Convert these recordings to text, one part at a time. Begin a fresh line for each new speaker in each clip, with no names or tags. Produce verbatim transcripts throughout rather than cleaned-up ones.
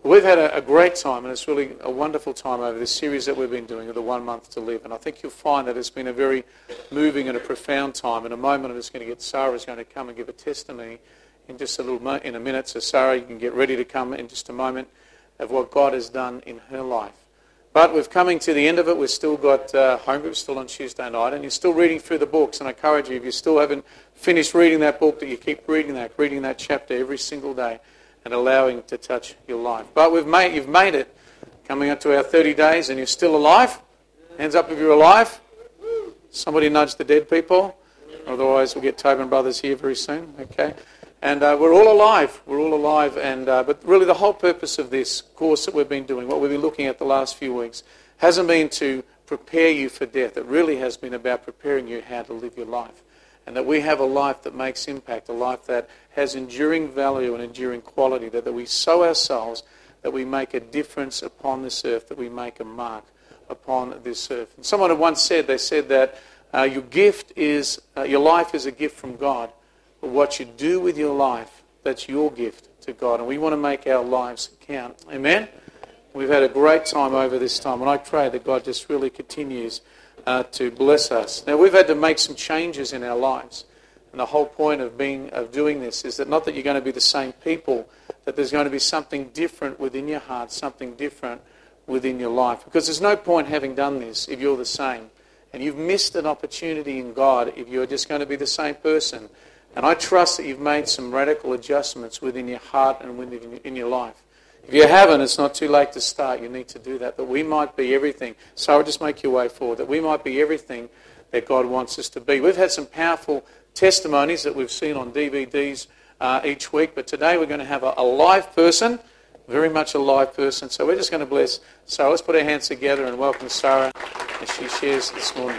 We've had a, a great time, and it's really a wonderful time over this series that we've been doing of the One Month to Live. And I think you'll find that it's been a very moving and a profound time. In a moment, I'm just going to get Sarah's going to come and give a testimony in just a little mo- in a minute. So Sarah, you can get ready to come in just a moment of what God has done in her life. But we're coming to the end of it. We've still got uh, home group still on Tuesday night, and you're still reading through the books. And I encourage you, if you still haven't finished reading that book, that you keep reading that, reading that chapter every single day, and allowing it to touch your life. But we've made, you've made it, coming up to our thirty days, and you're still alive. Hands up if you're alive. Somebody nudge the dead people. Otherwise, we'll get Tobin Brothers here very soon. Okay, and uh, we're all alive. We're all alive, and uh, but really, the whole purpose of this course that we've been doing, what we've been looking at the last few weeks, hasn't been to prepare you for death. It really has been about preparing you how to live your life. And that we have a life that makes impact, a life that has enduring value and enduring quality, that, that we sow ourselves, that we make a difference upon this earth, that we make a mark upon this earth. And someone had once said, they said that uh, your gift is, uh, your life is a gift from God, but what you do with your life, that's your gift to God. And we want to make our lives count. Amen? We've had a great time over this time, and I pray that God just really continues Uh, to bless us. Now, we've had to make some changes in our lives. And the whole point of being of doing this is that not that you're going to be the same people, that there's going to be something different within your heart, something different within your life. Because there's no point having done this if you're the same. And you've missed an opportunity in God if you're just going to be the same person. And I trust that you've made some radical adjustments within your heart and within in your life. If you haven't, it's not too late to start. You need to do that. That we might be everything. So just make your way forward. That we might be everything that God wants us to be. We've had some powerful testimonies that we've seen on D V Ds uh, each week. But today we're going to have a, a live person, very much a live person. So we're just going to bless Sarah. Let's put our hands together and welcome Sarah as she shares this morning.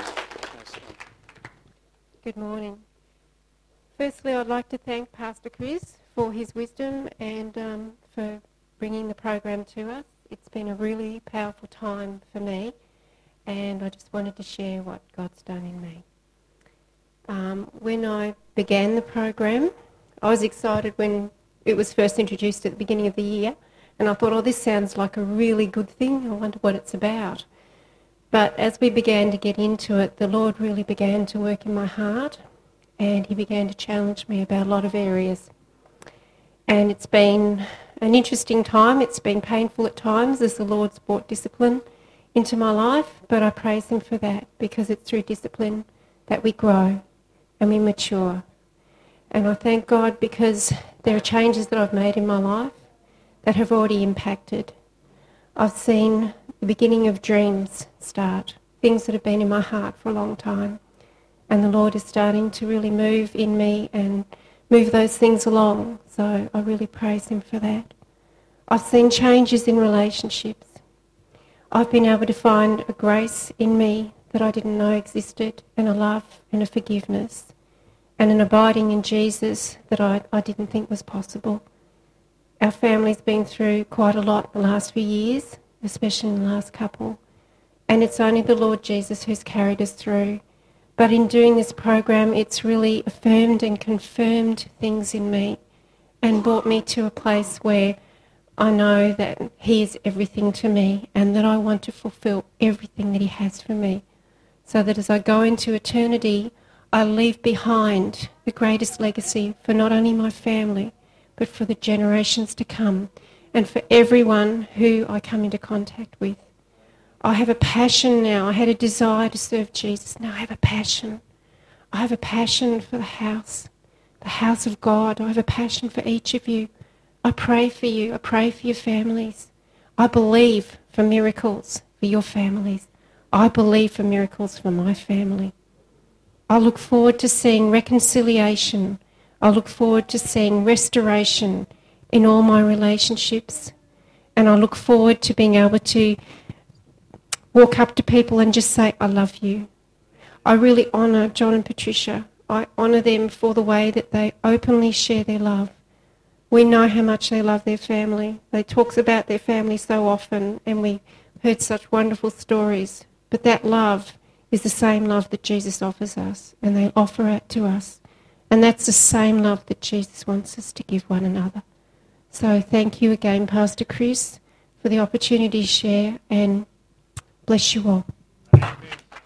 Good morning. Firstly, I'd like to thank Pastor Chris for his wisdom and um, for bringing the program to us. It's been a really powerful time for me, and I just wanted to share what God's done in me. Um, when I began the program, I was excited when it was first introduced at the beginning of the year, and I thought, oh, this sounds like a really good thing. I wonder what it's about. But as we began to get into it, the Lord really began to work in my heart, and he began to challenge me about a lot of areas. And it's been an interesting time. It's been painful at times as the Lord's brought discipline into my life, but I praise him for that, because it's through discipline that we grow and we mature. And I thank God because there are changes that I've made in my life that have already impacted. I've seen the beginning of dreams start, things that have been in my heart for a long time, and the Lord is starting to really move in me and move those things along. So I really praise him for that. I've seen changes in relationships. I've been able to find a grace in me that I didn't know existed, and a love and a forgiveness, and an abiding in Jesus that I, I didn't think was possible. Our family's been through quite a lot the last few years, especially in the last couple, and it's only the Lord Jesus who's carried us through. But in doing this program, it's really affirmed and confirmed things in me and brought me to a place where I know that he is everything to me, and that I want to fulfill everything that he has for me, so that as I go into eternity, I leave behind the greatest legacy for not only my family, but for the generations to come, and for everyone who I come into contact with. I have a passion now. I had a desire to serve Jesus. Now I have a passion. I have a passion for the house, the house of God. I have a passion for each of you. I pray for you. I pray for your families. I believe for miracles for your families. I believe for miracles for my family. I look forward to seeing reconciliation. I look forward to seeing restoration in all my relationships. And I look forward to being able to walk up to people and just say, I love you. I really honour John and Patricia. I honour them for the way that they openly share their love. We know how much they love their family. They talk about their family so often, and we heard such wonderful stories. But that love is the same love that Jesus offers us, and they offer it to us. And that's the same love that Jesus wants us to give one another. So thank you again, Pastor Chris, for the opportunity to share, and bless you all.
Thank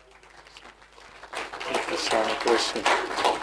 you, Sarah. Bless you.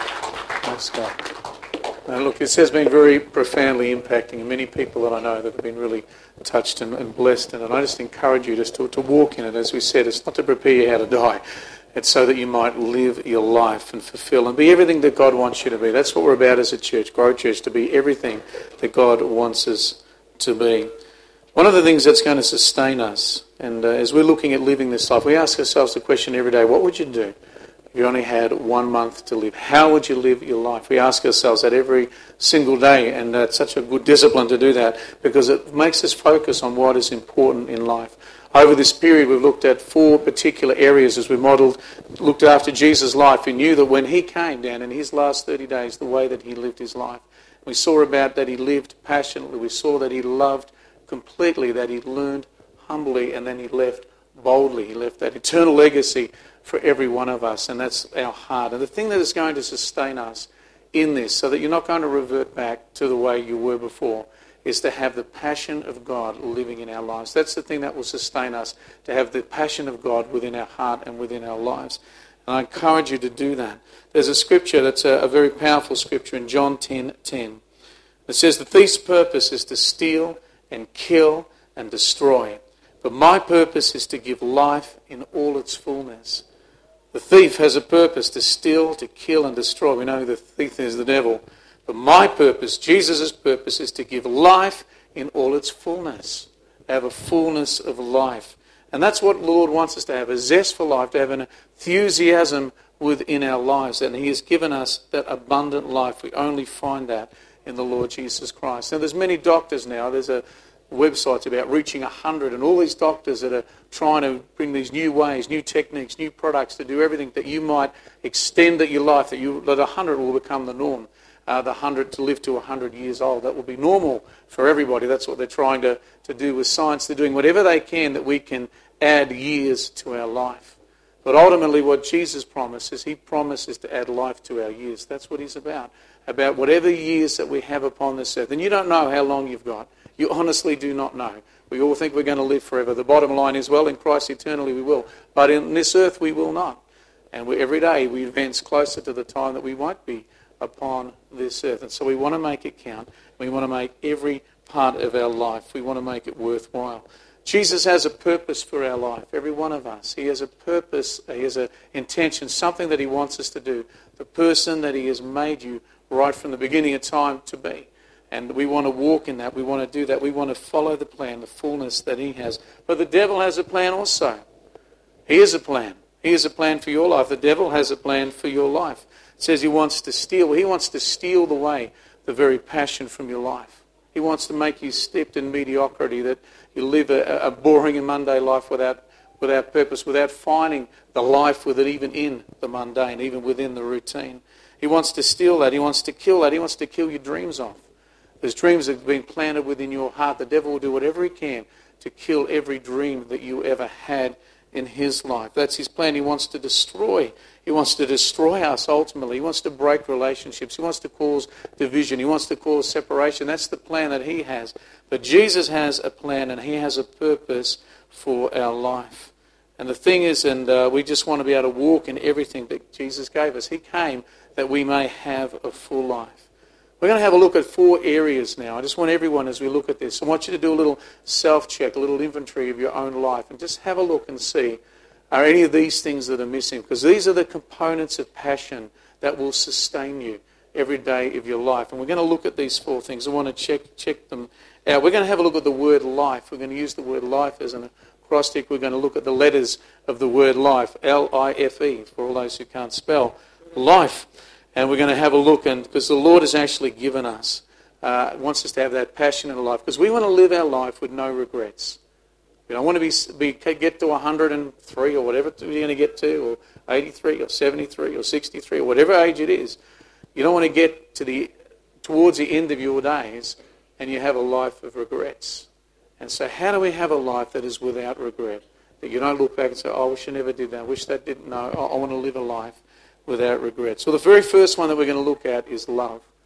Thanks, God. Now, look, this has been very profoundly impacting many people that I know that have been really touched and, and blessed in it. And I just encourage you just to, to walk in it. As we said, it's not to prepare you how to die. It's so that you might live your life and fulfill and be everything that God wants you to be. That's what we're about as a church, Grow Church, to be everything that God wants us to be. One of the things that's going to sustain us, and uh, as we're looking at living this life, we ask ourselves the question every day, what would you do if you only had one month to live? How would you live your life? We ask ourselves that every single day, and uh, it's such a good discipline to do that because it makes us focus on what is important in life. Over this period, we've looked at four particular areas as we modelled, looked after Jesus' life. We knew that when he came down in his last thirty days, the way that he lived his life. We saw about that he lived passionately. We saw that he loved completely, that he learned humbly, and then he left boldly. He left that eternal legacy for every one of us, and that's our heart. And the thing that is going to sustain us in this, so that you're not going to revert back to the way you were before, is to have the passion of God living in our lives. That's the thing that will sustain us, to have the passion of God within our heart and within our lives. And I encourage you to do that. There's a scripture that's a, a very powerful scripture in John ten ten. It says, the thief's purpose is to steal and kill and destroy. But my purpose is to give life in all its fullness. The thief has a purpose to steal, to kill and destroy. We know the thief is the devil. But my purpose, Jesus' purpose, is to give life in all its fullness. To have a fullness of life. And that's what the Lord wants us to have, a zest for life, to have an enthusiasm within our lives. And he has given us that abundant life. We only find that in the Lord Jesus Christ. Now, there's many doctors now. There's a website about reaching one hundred, and all these doctors that are trying to bring these new ways, new techniques, new products to do everything that you might extend that your life, that you that one hundred will become the norm. Uh, the one hundred to live to one hundred years old. That will be normal for everybody. That's what they're trying to, to do with science. They're doing whatever they can that we can add years to our life. But ultimately what Jesus promises, he promises to add life to our years. That's what he's about. About whatever years that we have upon this earth. And you don't know how long you've got. You honestly do not know. We all think we're going to live forever. The bottom line is, well, in Christ eternally we will. But in this earth we will not. And we, every day we advance closer to the time that we won't be upon this earth. And so we want to make it count. We want to make every part of our life, we want to make it worthwhile. Jesus has a purpose for our life, every one of us. He has a purpose, he has an intention, something that he wants us to do. The person that he has made you right from the beginning of time to be. And we want to walk in that. We want to do that. We want to follow the plan, the fullness that he has. But the devil has a plan also. He has a plan. He has a plan for your life. The devil has a plan for your life. It says he wants to steal. He wants to steal away the very passion from your life. He wants to make you steeped in mediocrity, that you live a, a boring and mundane life without, without purpose, without finding the life with it, even in the mundane, even within the routine. He wants to steal that. He wants to kill that. He wants to kill your dreams off. Those dreams that have been planted within your heart. The devil will do whatever he can to kill every dream that you ever had in his life. That's his plan. He wants to destroy. He wants to destroy us ultimately. He wants to break relationships. He wants to cause division. He wants to cause separation. That's the plan that he has. But Jesus has a plan, and he has a purpose for our life. And the thing is, and uh, we just want to be able to walk in everything that Jesus gave us. He came that we may have a full life. We're going to have a look at four areas now. I just want everyone, as we look at this, I want you to do a little self-check, a little inventory of your own life, and just have a look and see, are any of these things that are missing? Because these are the components of passion that will sustain you every day of your life. And we're going to look at these four things. I want to check check them out. We're going to have a look at the word life. We're going to use the word life as an acrostic. We're going to look at the letters of the word life, L I F E, for all those who can't spell, life. And we're going to have a look, and because the Lord has actually given us, uh, wants us to have that passion in our life, because we want to live our life with no regrets. We don't want to be, be get to one hundred three or whatever you're going to get to, or eighty-three or seventy-three or sixty-three or whatever age it is. You don't want to get to the towards the end of your days and you have a life of regrets. And so how do we have a life that is without regret? That you don't look back and say, oh, I wish I never did that. I wish that didn't know. I want to live a life without regrets. So the very first one that we're going to look at is love.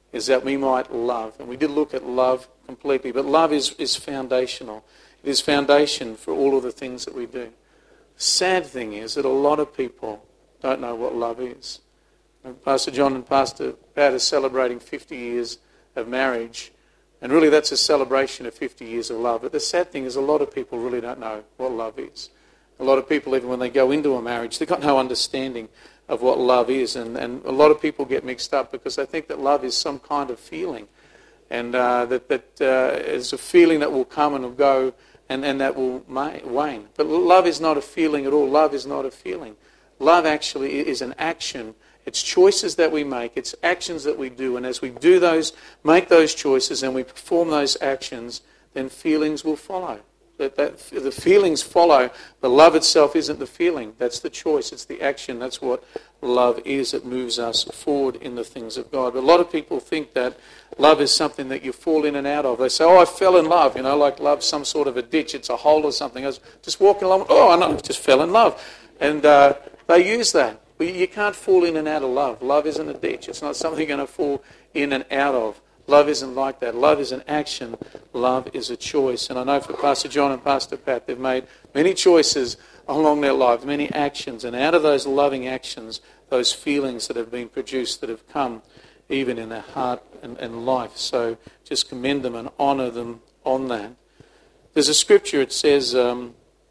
is that we might love. And we did look at love completely, but love is, is foundational. It is foundation for all of the things that we do. The sad thing is that a lot of people don't know what love is. And Pastor John and Pastor Pat are celebrating fifty years of marriage, and really that's a celebration of fifty years of love. But the sad thing is a lot of people really don't know what love is. A lot of people, even when they go into a marriage, they've got no understanding of what love is. And, and a lot of people get mixed up because they think that love is some kind of feeling. And uh, that, that uh, is a feeling that will come and will go and, and that will wane. But love is not a feeling at all. Love is not a feeling. Love actually is an action. It's choices that we make. It's actions that we do. And as we do those, make those choices and we perform those actions, then feelings will follow. That, that the feelings follow, but love itself isn't the feeling. That's the choice. It's the action. That's what love is. It moves us forward in the things of God. But a lot of people think that love is something that you fall in and out of. They say, oh, I fell in love. You know, like love's some sort of a ditch. It's a hole or something. I was just walking along. Oh, I know, I just fell in love. And uh, they use that. Well, you can't fall in and out of love. Love isn't a ditch. It's not something you're going to fall in and out of. Love isn't like that. Love is an action. Love is a choice. And I know for Pastor John and Pastor Pat, they've made many choices along their lives, many actions. And out of those loving actions, those feelings that have been produced that have come even in their heart and, and life. So just commend them and honour them on that. There's a scripture, it says, um,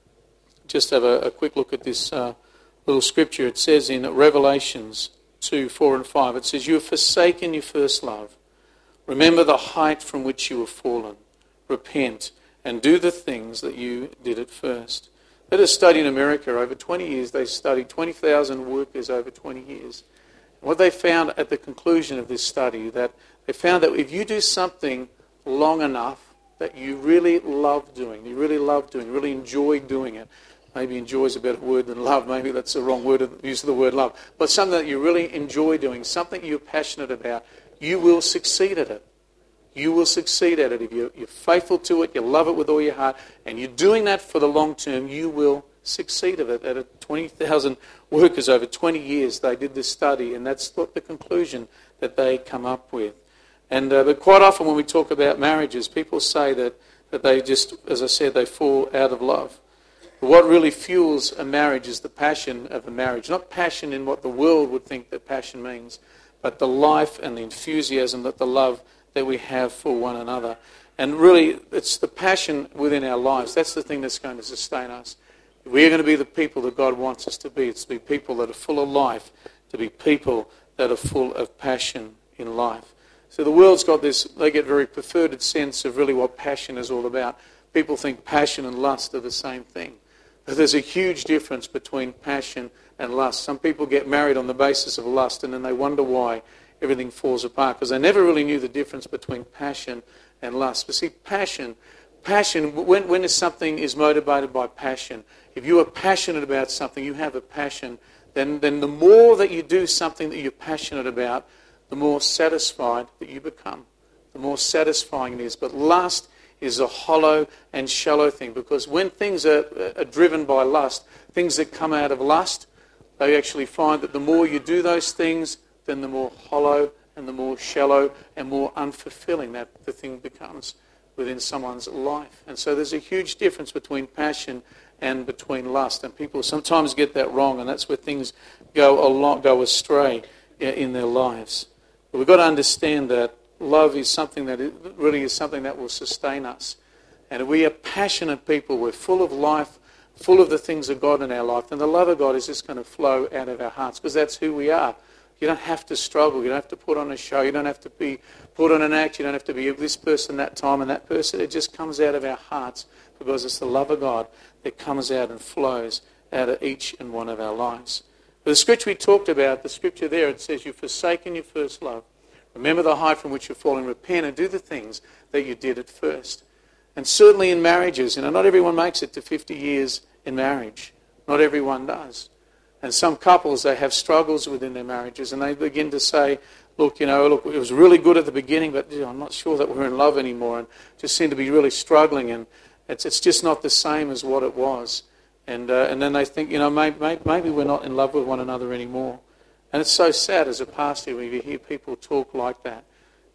just have a, a quick look at this uh, little scripture. It says in Revelations two, four and five, it says, you have forsaken your first love. Remember the height from which you have fallen. Repent and do the things that you did at first. Let us study in America. Over twenty years, they studied twenty thousand workers over twenty years. What they found at the conclusion of this study, that they found that if you do something long enough that you really love doing, you really love doing, you really enjoy doing it, maybe enjoy is a better word than love, maybe that's the wrong word of use of the word love, but something that you really enjoy doing, something you're passionate about, you will succeed at it. You will succeed at it. If you're, you're faithful to it, you love it with all your heart, and you're doing that for the long term, you will succeed at it. At a twenty thousand workers over twenty years, they did this study, and that's what the conclusion that they come up with. And uh, but quite often when we talk about marriages, people say that, that they just, as I said, they fall out of love. But what really fuels a marriage is the passion of a marriage. Not passion in what the world would think that passion means, but the life and the enthusiasm, that the love that we have for one another. And really, it's the passion within our lives. That's the thing that's going to sustain us. If we are going to be the people that God wants us to be, it's to be people that are full of life, to be people that are full of passion in life. So the world's got this, they get very perverted sense of really what passion is all about. People think passion and lust are the same thing. But there's a huge difference between passion and lust. Some people get married on the basis of lust, and then they wonder why everything falls apart, because they never really knew the difference between passion and lust. But see, passion, passion, when, when something is motivated by passion, if you are passionate about something, you have a passion, then, then the more that you do something that you're passionate about, the more satisfied that you become, the more satisfying it is. But lust is a hollow and shallow thing, because when things are, are driven by lust, things that come out of lust, they actually find that the more you do those things, then the more hollow and the more shallow and more unfulfilling that the thing becomes within someone's life. And so there's a huge difference between passion and between lust. And people sometimes get that wrong, and that's where things go along, go astray in their lives. But we've got to understand that love is something that really is something that will sustain us. And if we are passionate people, we're full of life, full of the things of God in our life, then the love of God is just going to flow out of our hearts, because that's who we are. You don't have to struggle. You don't have to put on a show. You don't have to be put on an act. You don't have to be this person that time and that person. It just comes out of our hearts, because it's the love of God that comes out and flows out of each and one of our lives. But the scripture we talked about, the scripture there, it says, you've forsaken your first love. Remember the height from which you're falling. Repent and do the things that you did at first. And certainly in marriages, you know, not everyone makes it to fifty years in marriage. Not everyone does. And some couples, they have struggles within their marriages, and they begin to say, look, you know, look, it was really good at the beginning, but you know, I'm not sure that we're in love anymore, and just seem to be really struggling, and it's it's just not the same as what it was. And uh, and then they think, you know, maybe, maybe we're not in love with one another anymore. And it's so sad as a pastor when you hear people talk like that.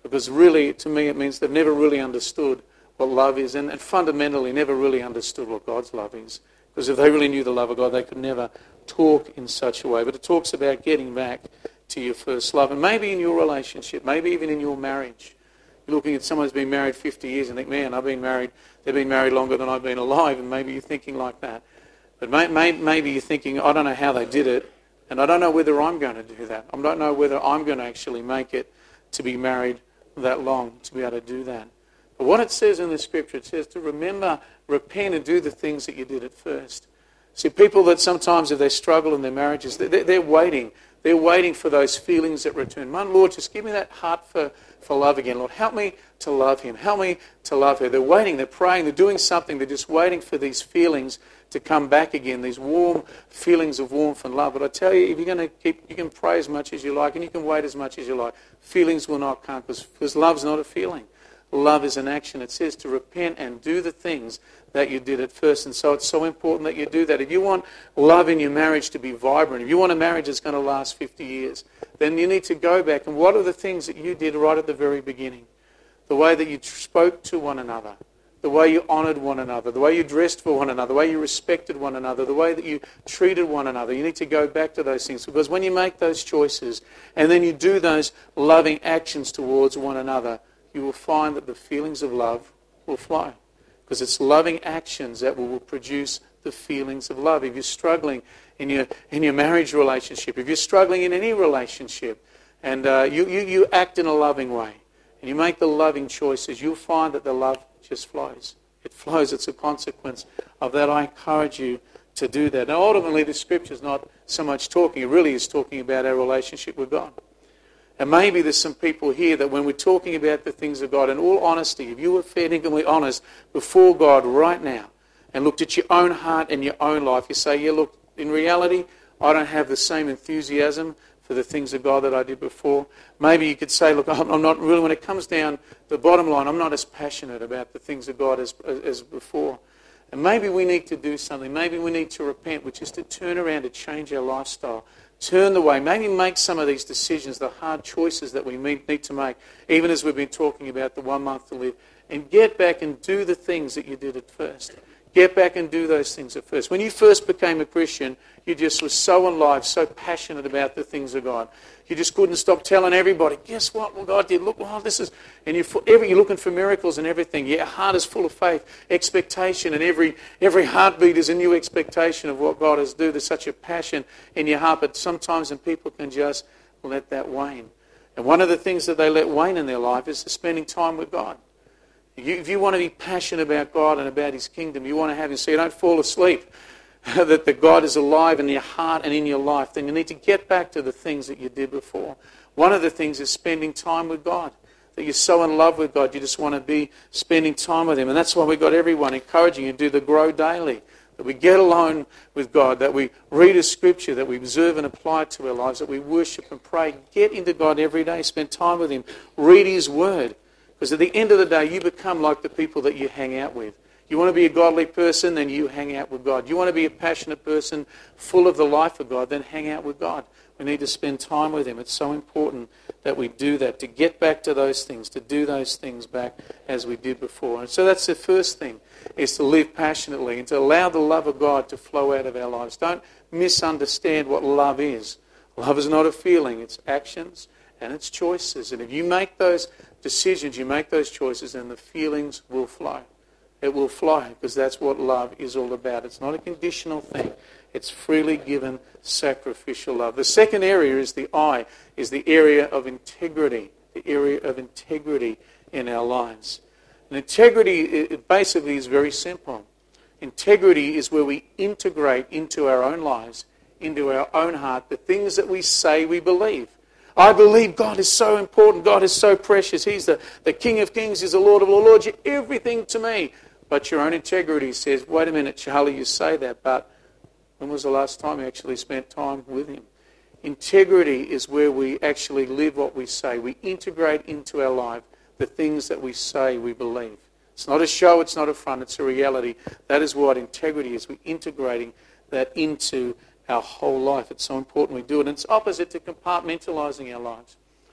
Because really, to me, it means they've never really understood what love is, and, and fundamentally never really understood what God's love is. Because if they really knew the love of God, they could never talk in such a way. But it talks about getting back to your first love. And maybe in your relationship, maybe even in your marriage. You're looking at someone who's been married fifty years and think, man, I've been married, they've been married longer than I've been alive, and maybe you're thinking like that. But may, may, maybe you're thinking, I don't know how they did it, and I don't know whether I'm going to do that. I don't know whether I'm going to actually make it to be married that long, to be able to do that. But what it says in the Scripture, it says to remember, repent and do the things that you did at first. See, people that sometimes if they struggle in their marriages, they're, they're waiting. They're waiting for those feelings that return. My Lord, just give me that heart for, for love again. Lord, help me to love him. Help me to love her. They're waiting. They're praying. They're doing something. They're just waiting for these feelings to come back again, these warm feelings of warmth and love. But I tell you, if you're going to keep, you can pray as much as you like and you can wait as much as you like. Feelings will not come because, because love's not a feeling. Love is an action. It says to repent and do the things that you did at first. And so it's so important that you do that. If you want love in your marriage to be vibrant, if you want a marriage that's going to last fifty years, then you need to go back. And what are the things that you did right at the very beginning? The way that you spoke to one another, the way you honoured one another, the way you dressed for one another, the way you respected one another, the way that you treated one another. You need to go back to those things, because when you make those choices and then you do those loving actions towards one another, you will find that the feelings of love will flow. Because it's loving actions that will produce the feelings of love. If you're struggling in your in your marriage relationship, if you're struggling in any relationship, and uh, you, you, you act in a loving way, and you make the loving choices, you'll find that the love just flows. It flows. It's a consequence of that. I encourage you to do that. Now, ultimately, the Scripture is not so much talking. It really is talking about our relationship with God. And maybe there's some people here that when we're talking about the things of God, in all honesty, if you were fair and incredibly honest before God right now and looked at your own heart and your own life, you say, yeah, look, in reality, I don't have the same enthusiasm for the things of God that I did before. Maybe you could say, look, I'm not really, when it comes down to the bottom line, I'm not as passionate about the things of God as, as before. And maybe we need to do something. Maybe we need to repent, which is to turn around, to change our lifestyle. Turn the way. Maybe make some of these decisions, the hard choices that we need to make, even as we've been talking about the one month to live, and get back and do the things that you did at first. Get back and do those things at first. When you first became a Christian, you just were so alive, so passionate about the things of God. You just couldn't stop telling everybody, guess what? Well, God did. Look, wow, this is... And you're, every, you're looking for miracles and everything. Your heart is full of faith, expectation, and every every heartbeat is a new expectation of what God has done. There's such a passion in your heart, but sometimes and people can just let that wane. And one of the things that they let wane in their life is spending time with God. You, if you want to be passionate about God and about His kingdom, you want to have Him, so you don't fall asleep, that the God is alive in your heart and in your life, then you need to get back to the things that you did before. One of the things is spending time with God. That you're so in love with God, you just want to be spending time with Him. And that's why we've got everyone encouraging you to do the Grow Daily. That we get alone with God, that we read a Scripture, that we observe and apply it to our lives, that we worship and pray. Get into God every day, spend time with Him, read His Word. Because at the end of the day, you become like the people that you hang out with. You want to be a godly person, then you hang out with God. You want to be a passionate person, full of the life of God, then hang out with God. We need to spend time with Him. It's so important that we do that, to get back to those things, to do those things back as we did before. And so that's the first thing, is to live passionately and to allow the love of God to flow out of our lives. Don't misunderstand what love is. Love is not a feeling. It's actions and it's choices. And if you make those decisions, you make those choices, then the feelings will flow. It will flow, because that's what love is all about. It's not a conditional thing. It's freely given, sacrificial love. The second area is the I, is the area of integrity, the area of integrity in our lives. And integrity, it basically is very simple. Integrity is where we integrate into our own lives, into our own heart, the things that we say we believe. I believe God is so important. God is so precious. He's the, the King of Kings. He's the Lord of all Lords. You're everything to me. But your own integrity says, wait a minute, Charlie, you say that, but when was the last time you actually spent time with Him? Integrity is where we actually live what we say. We integrate into our life the things that we say we believe. It's not a show, it's not a front, it's a reality. That is what integrity is. We're integrating that into our whole life. It's so important we do it. And it's opposite to compartmentalizing our lives.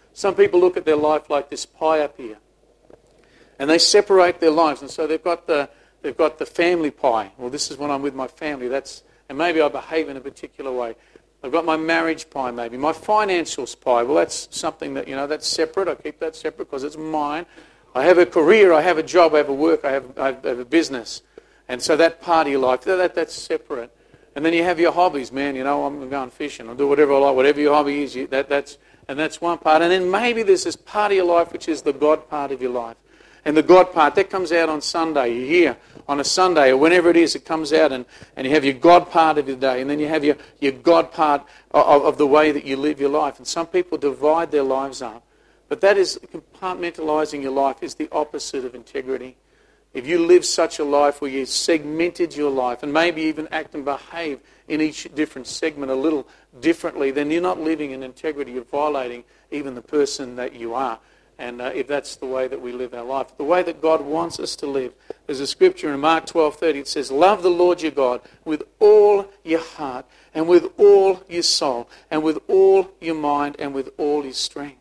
Some people look at their life like this pie up here, and they separate their lives, and so they've got the they've got the family pie. Well, this is when I'm with my family. That's and maybe I behave in a particular way. I've got my marriage pie, maybe my financials pie. Well, that's something that you know that's separate. I keep that separate because it's mine. I have a career. I have a job. I have a work. I have I have a business, and so that part of your life that that's separate. And then you have your hobbies, man. You know, I'm going fishing. I'll do whatever I like. Whatever your hobby is, you, that that's. And that's one part. And then maybe there's this part of your life which is the God part of your life. And the God part, that comes out on Sunday. You hear on a Sunday or whenever it is, it comes out and, and you have your God part of your day. And then you have your, your God part of, of the way that you live your life. And some people divide their lives up. But that is, compartmentalizing your life is the opposite of integrity. If you live such a life where you segmented your life and maybe even act and behave in each different segment a little differently, then you're not living in integrity. You're violating even the person that you are. And uh, if that's the way that we live our life, the way that God wants us to live. There's a scripture in Mark twelve thirty. It says, love the Lord your God with all your heart and with all your soul and with all your mind and with all your strength.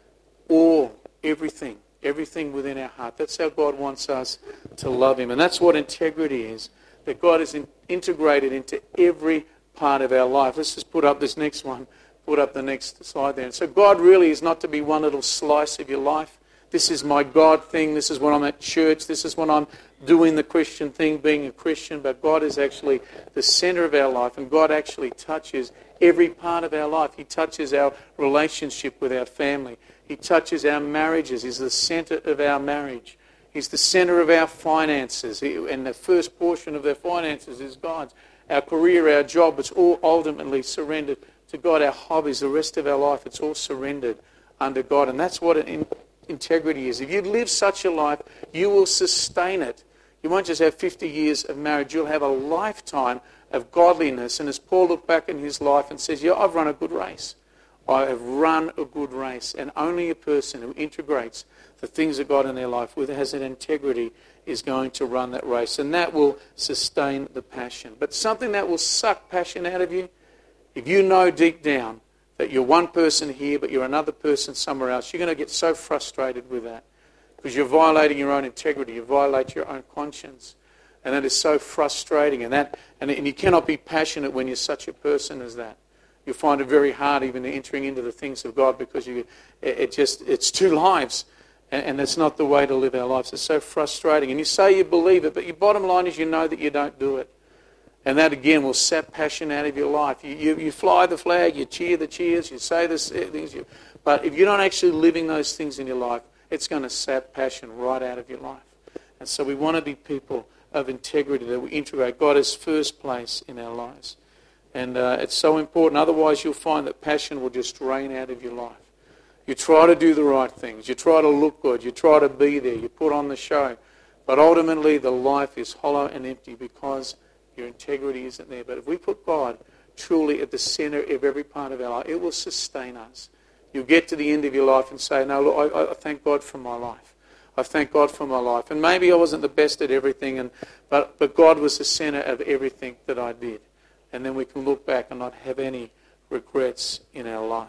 All, everything. Everything within our heart. That's how God wants us to love him. And that's what integrity is. That God is in, integrated into every part of our life. Let's just put up this next one. Put up the next slide there. And so God really is not to be one little slice of your life. This is my God thing. This is when I'm at church. This is when I'm doing the Christian thing, being a Christian. But God is actually the center of our life. And God actually touches every part of our life. He touches our relationship with our family. He touches our marriages. He's the center of our marriage. He's the center of our finances. He, and the first portion of their finances is God's. Our career, our job, it's all ultimately surrendered to God. Our hobbies, the rest of our life, it's all surrendered under God. And that's what in, integrity is. If you live such a life, you will sustain it. You won't just have fifty years of marriage. You'll have a lifetime of godliness. And as Paul looked back in his life and says, yeah, I've run a good race. I have run a good race. And only a person who integrates the things of God in their life with has an integrity is going to run that race. And that will sustain the passion. But something that will suck passion out of you, if you know deep down that you're one person here but you're another person somewhere else, you're going to get so frustrated with that because you're violating your own integrity. You violate your own conscience. And that is so frustrating. And, that, and, and you cannot be passionate when you're such a person as that. You find it very hard even entering into the things of God because you, it, it just it's two lives, and, and that's not the way to live our lives. It's so frustrating. And you say you believe it, but your bottom line is you know that you don't do it. And that again will sap passion out of your life. You, you, you fly the flag, you cheer the cheers, you say the things, you, but if you're not actually living those things in your life, it's going to sap passion right out of your life. And so we want to be people of integrity, that we integrate God as first place in our lives. And uh, it's so important. Otherwise, you'll find that passion will just drain out of your life. You try to do the right things. You try to look good. You try to be there. You put on the show. But ultimately, the life is hollow and empty because your integrity isn't there. But if we put God truly at the center of every part of our life, it will sustain us. You'll get to the end of your life and say, no, look, I, I thank God for my life. I thank God for my life. And maybe I wasn't the best at everything, and but, but God was the center of everything that I did. And then we can look back and not have any regrets in our life.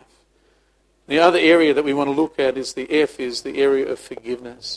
The other area that we want to look at is the F, is the area of forgiveness.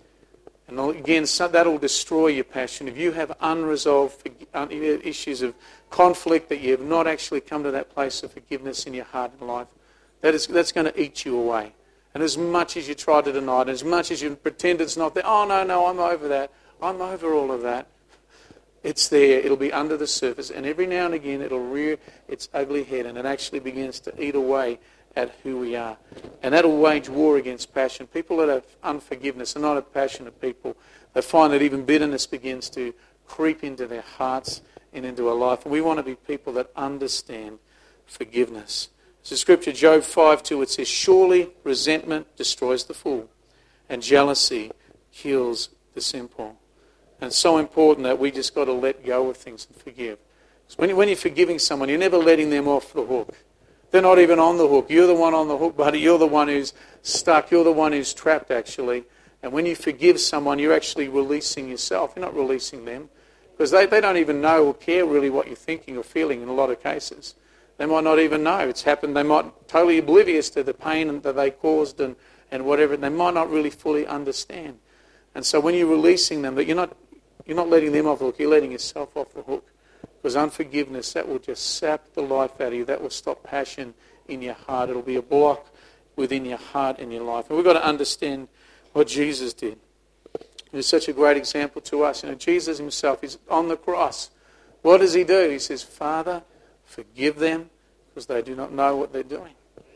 And again, so that will destroy your passion. If you have unresolved issues of conflict, that you have not actually come to that place of forgiveness in your heart and life, that is, that's going to eat you away. And as much as you try to deny it, as much as you pretend it's not there, oh, no, no, I'm over that. I'm over all of that. It's there. It'll be under the surface. And every now and again, it'll rear its ugly head, and it actually begins to eat away at who we are. And that'll wage war against passion. People that have unforgiveness are not a passionate people. They find that even bitterness begins to creep into their hearts and into our life. And we want to be people that understand forgiveness. It's a scripture, Job five two, it says, surely resentment destroys the fool, and jealousy kills the simple. And it's so important that we just got to let go of things and forgive. When, you, when you're forgiving someone, you're never letting them off the hook. They're not even on the hook. You're the one on the hook, buddy. You're the one who's stuck. You're the one who's trapped, actually. And when you forgive someone, you're actually releasing yourself. You're not releasing them. Because they, they don't even know or care really what you're thinking or feeling in a lot of cases. They might not even know it's happened. They might be totally oblivious to the pain that they caused and, and whatever. They might not really fully understand. And so when you're releasing them, but you're not you're not letting them off the hook, you're letting yourself off the hook. Because unforgiveness, that will just sap the life out of you. That will stop passion in your heart. It'll be a block within your heart and your life. And we've got to understand what Jesus did. He's such a great example to us. You know, Jesus himself is on the cross. What does he do? He says, Father, forgive them because they do not know what they're doing.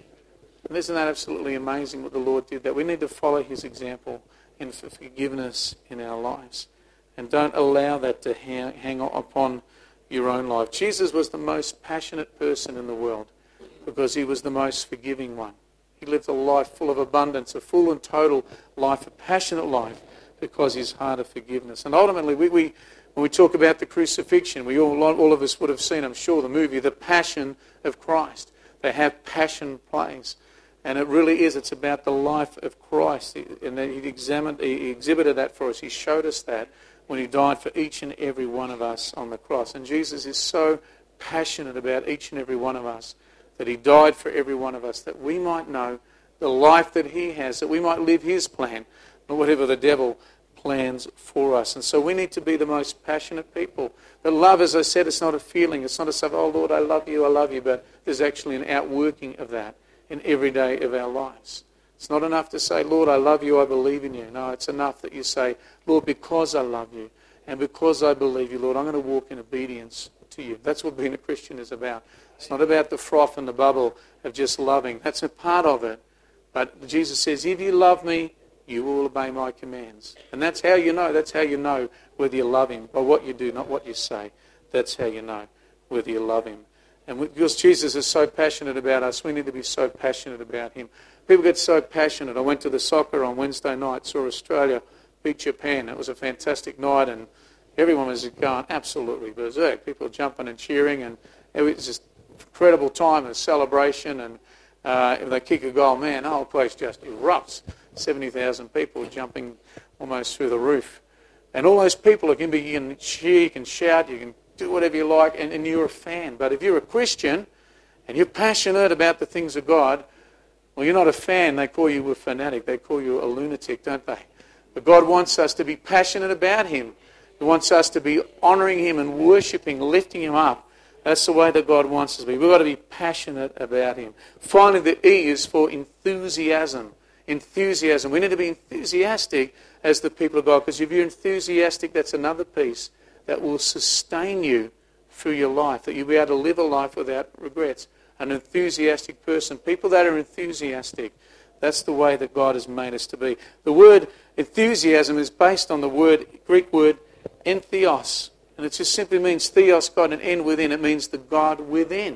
And isn't that absolutely amazing what the Lord did? That we need to follow his example in forgiveness in our lives. And don't allow that to hang, hang upon your own life. Jesus was the most passionate person in the world because he was the most forgiving one. He lived a life full of abundance, a full and total life, a passionate life, because his heart of forgiveness. And ultimately, we, we when we talk about the crucifixion, we all, all of us would have seen, I'm sure, the movie, The Passion of Christ. They have passion plays. And it really is, it's about the life of Christ. And he, examined, he exhibited that for us. He showed us that when he died for each and every one of us on the cross. And Jesus is so passionate about each and every one of us that he died for every one of us, that we might know the life that he has, that we might live his plan, not whatever the devil plans for us. And so we need to be the most passionate people. The love, as I said, it's not a feeling. It's not a say, oh Lord, I love you, I love you, but there's actually an outworking of that in every day of our lives. It's not enough to say, Lord, I love you, I believe in you. No, it's enough that you say, Lord, because I love you and because I believe you, Lord, I'm going to walk in obedience to you. That's what being a Christian is about. It's not about the froth and the bubble of just loving. That's a part of it. But Jesus says, if you love me, you will obey my commands. And that's how you know. That's how you know whether you love him. By what you do, not what you say. That's how you know whether you love him. And because Jesus is so passionate about us, we need to be so passionate about him. People get so passionate. I went to the soccer on Wednesday night, saw Australia beat Japan. It was a fantastic night, and everyone was going absolutely berserk. People were jumping and cheering, and it was just incredible time and celebration. And uh, if they kick a goal, man, the whole place just erupts. seventy thousand people jumping almost through the roof. And all those people, can be, you can cheer, you can shout, you can do whatever you like, and, and you're a fan. But if you're a Christian and you're passionate about the things of God, well, you're not a fan. They call you a fanatic. They call you a lunatic, don't they? But God wants us to be passionate about him. He wants us to be honouring him and worshipping, lifting him up. That's the way that God wants us to be. We've got to be passionate about him. Finally, the E is for enthusiasm. Enthusiasm. We need to be enthusiastic as the people of God, because if you're enthusiastic, that's another piece that will sustain you through your life, that you'll be able to live a life without regrets. An enthusiastic person. People that are enthusiastic, that's the way that God has made us to be. The word enthusiasm is based on the word Greek word entheos. And it just simply means theos, God, and en within. It means the God within.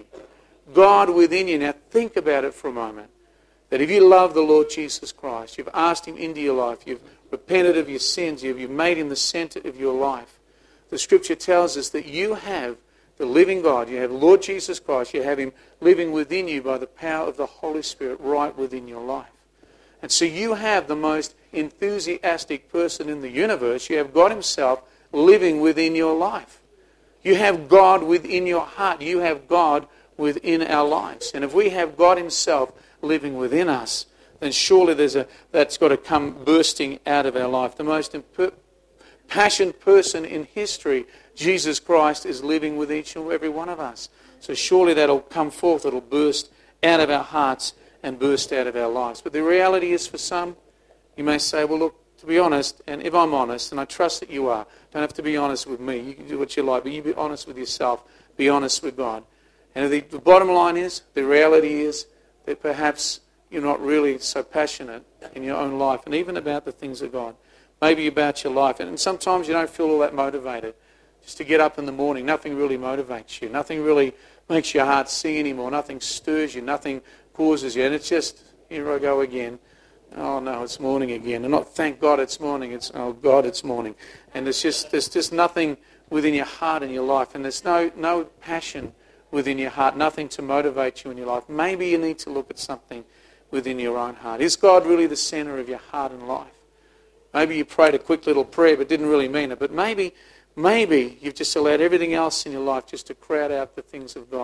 God within you. Now think about it for a moment. That if you love the Lord Jesus Christ, you've asked him into your life, you've repented of your sins, you've, you've made him the centre of your life. The scripture tells us that you have the living God, you have Lord Jesus Christ, you have him living within you by the power of the Holy Spirit right within your life. And so you have the most enthusiastic person in the universe. You have God himself living within your life. You have God within your heart. You have God within our lives. And if we have God himself living within us, then surely there's a that's got to come bursting out of our life. The most imp- passionate person in history, Jesus Christ, is living with each and every one of us. So surely that'll come forth, it'll burst out of our hearts and burst out of our lives. But the reality is, for some, you may say, well, look, to be honest, and if I'm honest, and I trust that you are, don't have to be honest with me, you can do what you like, but you be honest with yourself, be honest with God. And the, the bottom line is, the reality is that perhaps you're not really so passionate in your own life, and even about the things of God. Maybe about your life. And sometimes you don't feel all that motivated. Just to get up in the morning, nothing really motivates you. Nothing really makes your heart sing anymore. Nothing stirs you. Nothing causes you. And it's just, here I go again. Oh no, it's morning again. And not thank God it's morning. It's, oh God, it's morning. And there's just, there's just nothing within your heart and your life. And there's no, no passion within your heart. Nothing to motivate you in your life. Maybe you need to look at something within your own heart. Is God really the center of your heart and life? Maybe you prayed a quick little prayer but didn't really mean it. But maybe, maybe you've just allowed everything else in your life just to crowd out the things of God.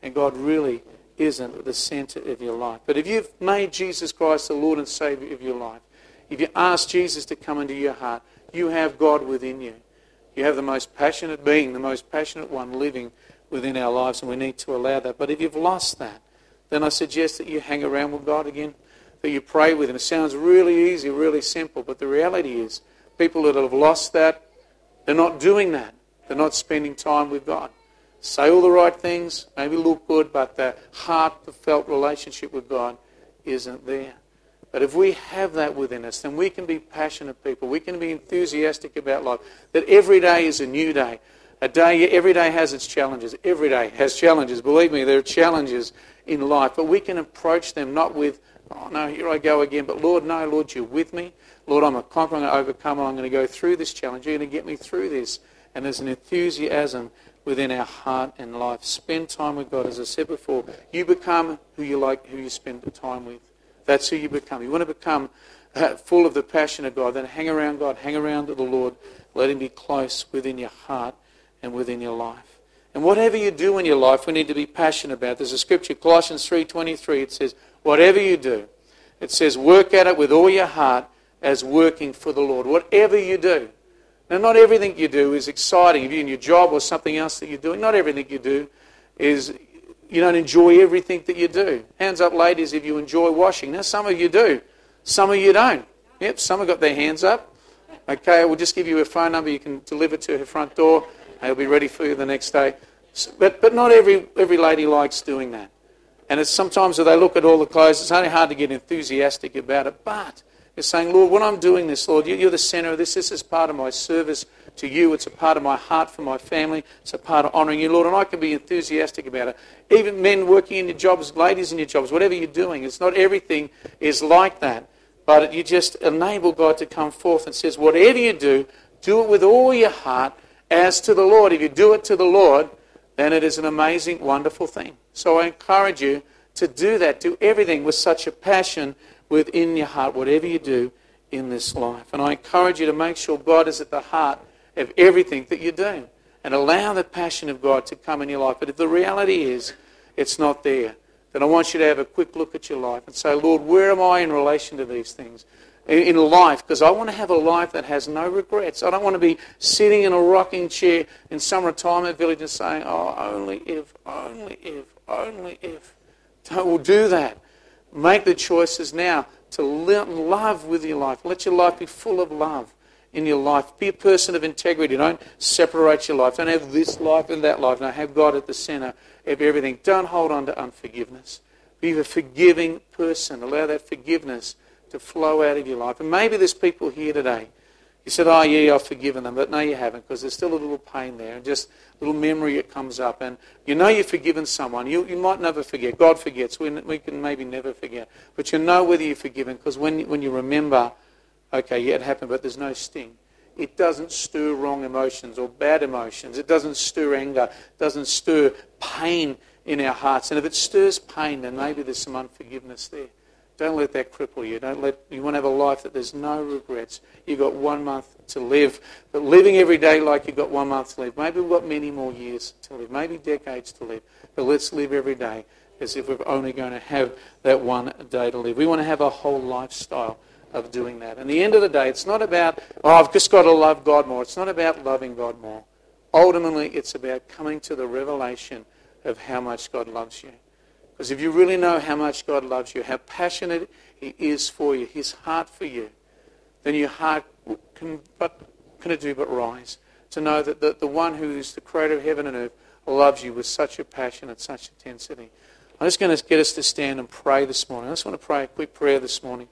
and God really isn't the centre of your life. But if you've made Jesus Christ the Lord and Saviour of your life, if you ask Jesus to come into your heart, you have God within you. You have the most passionate being, the most passionate one living within our lives, and we need to allow that. But if you've lost that, then I suggest that you hang around with God again, that you pray with Him. It sounds really easy, really simple, but the reality is people that have lost that, they're not doing that. They're not spending time with God. Say all the right things, maybe look good, but the heartfelt relationship with God isn't there. But if we have that within us, then we can be passionate people. We can be enthusiastic about life. That every day is a new day. A day, every day has its challenges. Every day has challenges. Believe me, there are challenges in life. But we can approach them not with, oh no, here I go again. But Lord, no, Lord, you're with me. Lord, I'm a conqueror, I'm going to overcome, I'm going to go through this challenge. You're going to get me through this. And there's an enthusiasm within our heart and life. Spend time with God. As I said before, you become who you like, who you spend the time with. That's who you become. You want to become uh, full of the passion of God, then hang around God, hang around the Lord. Let Him be close within your heart and within your life. And whatever you do in your life, we need to be passionate about. There's a scripture, Colossians three twenty-three. It says, whatever you do, it says, work at it with all your heart as working for the Lord. Whatever you do. Now, not everything you do is exciting. If you're in your job or something else that you're doing, not everything you do is... You don't enjoy everything that you do. Hands up, ladies, if you enjoy washing. Now, some of you do. Some of you don't. Yep, some have got their hands up. Okay, we'll just give you a phone number. You can deliver to her front door. They'll be ready for you the next day. But but not every every lady likes doing that. And it's sometimes when they look at all the clothes, it's only hard to get enthusiastic about it. But you're saying, Lord, when I'm doing this, Lord, you're the centre of this. This is part of my service to you. It's a part of my heart for my family. It's a part of honouring you, Lord, and I can be enthusiastic about it. Even men working in your jobs, ladies in your jobs, whatever you're doing, it's not everything is like that. But you just enable God to come forth and says, whatever you do, do it with all your heart as to the Lord. If you do it to the Lord, then it is an amazing, wonderful thing. So I encourage you to do that. Do everything with such a passion within your heart, whatever you do in this life. And I encourage you to make sure God is at the heart of everything that you do. And allow the passion of God to come in your life. But if the reality is it's not there, then I want you to have a quick look at your life and say, Lord, where am I in relation to these things? In life, because I want to have a life that has no regrets. I don't want to be sitting in a rocking chair in some retirement village and saying, oh, only if, only if, only if. Don't do that. Make the choices now to love with your life. Let your life be full of love in your life. Be a person of integrity. Don't separate your life. Don't have this life and that life. No, have God at the centre of everything. Don't hold on to unforgiveness. Be a forgiving person. Allow that forgiveness to flow out of your life. And maybe there's people here today. You said, oh yeah, I've forgiven them. But no, you haven't, because there's still a little pain there. And just a little memory that comes up. And you know you've forgiven someone. You, you might never forget. God forgets. We, we can maybe never forget. But you know whether you're forgiven, because when, when you remember, okay, yeah, it happened, but there's no sting. It doesn't stir wrong emotions or bad emotions. It doesn't stir anger. It doesn't stir pain in our hearts. And if it stirs pain, then maybe there's some unforgiveness there. Don't let that cripple you. Don't let you want to have a life that there's no regrets. You've got one month to live. But living every day like you've got one month to live. Maybe we've got many more years to live. Maybe decades to live. But let's live every day as if we're only going to have that one day to live. We want to have a whole lifestyle of doing that. And at the end of the day, it's not about, oh, I've just got to love God more. It's not about loving God more. Ultimately, it's about coming to the revelation of how much God loves you. Because if you really know how much God loves you, how passionate He is for you, His heart for you, then your heart can but can do but rise. To know that the, the one who is the creator of heaven and earth loves you with such a passion and such intensity. I'm just going to get us to stand and pray this morning. I just want to pray a quick prayer this morning.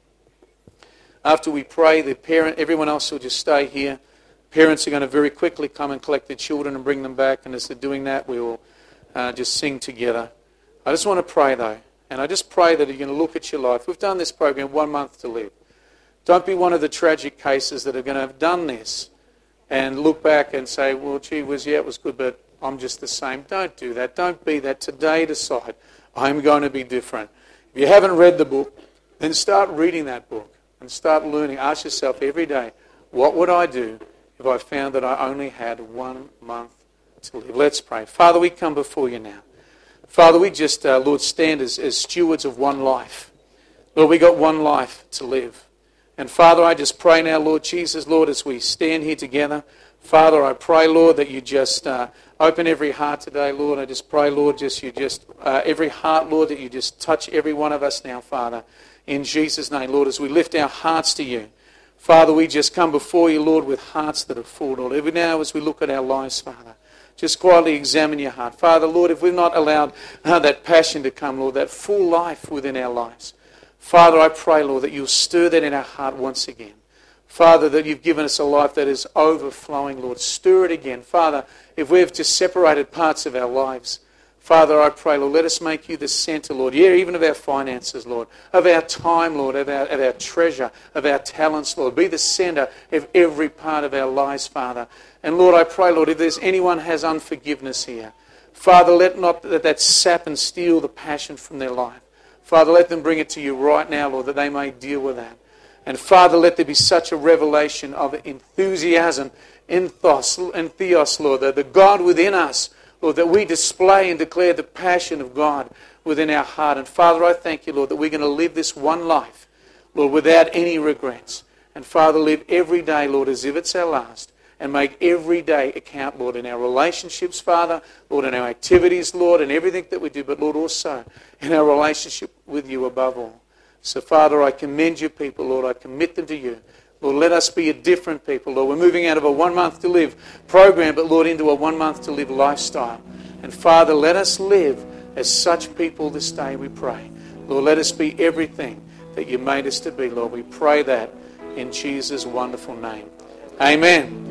After we pray, the parent, everyone else will just stay here. Parents are going to very quickly come and collect their children and bring them back. And as they're doing that, we will uh, just sing together. I just want to pray, though, and I just pray that you're going to look at your life. We've done this program, One Month to Live. Don't be one of the tragic cases that are going to have done this and look back and say, well, gee whiz, yeah, it was good, but I'm just the same. Don't do that. Don't be that. Today decide, I'm going to be different. If you haven't read the book, then start reading that book and start learning. Ask yourself every day, what would I do if I found that I only had one month to live? Let's pray. Father, we come before you now. Father, we just, uh, Lord, stand as, as stewards of one life. Lord, we got one life to live. And Father, I just pray now, Lord Jesus, Lord, as we stand here together, Father, I pray, Lord, that you just uh, open every heart today, Lord. I just pray, Lord, just you just, uh, every heart, Lord, that you just touch every one of us now, Father, in Jesus' name, Lord, as we lift our hearts to you. Father, we just come before you, Lord, with hearts that are full, Lord. Every now as we look at our lives, Father, just quietly examine your heart. Father, Lord, if we've not allowed uh, that passion to come, Lord, that full life within our lives, Father, I pray, Lord, that you'll stir that in our heart once again. Father, that you've given us a life that is overflowing, Lord. Stir it again. Father, if we've just separated parts of our lives, Father, I pray, Lord, let us make you the center, Lord. Yeah, even of our finances, Lord. Of our time, Lord. Of our, of our treasure. Of our talents, Lord. Be the center of every part of our lives, Father. And Lord, I pray, Lord, if there's anyone has unforgiveness here, Father, let not that, that sap and steal the passion from their life. Father, let them bring it to you right now, Lord, that they may deal with that. And Father, let there be such a revelation of enthusiasm in Theos, in Theos, Lord, that the God within us, Lord, that we display and declare the passion of God within our heart. And Father, I thank you, Lord, that we're going to live this one life, Lord, without any regrets. And Father, live every day, Lord, as if it's our last. And make every day account, Lord, in our relationships, Father, Lord, in our activities, Lord, and everything that we do, but Lord, also in our relationship with you above all. So, Father, I commend your people, Lord. I commit them to you. Lord, let us be a different people, Lord. We're moving out of a one-month-to-live program, but, Lord, into a one-month-to-live lifestyle. And, Father, let us live as such people this day, we pray. Lord, let us be everything that you made us to be, Lord. We pray that in Jesus' wonderful name. Amen.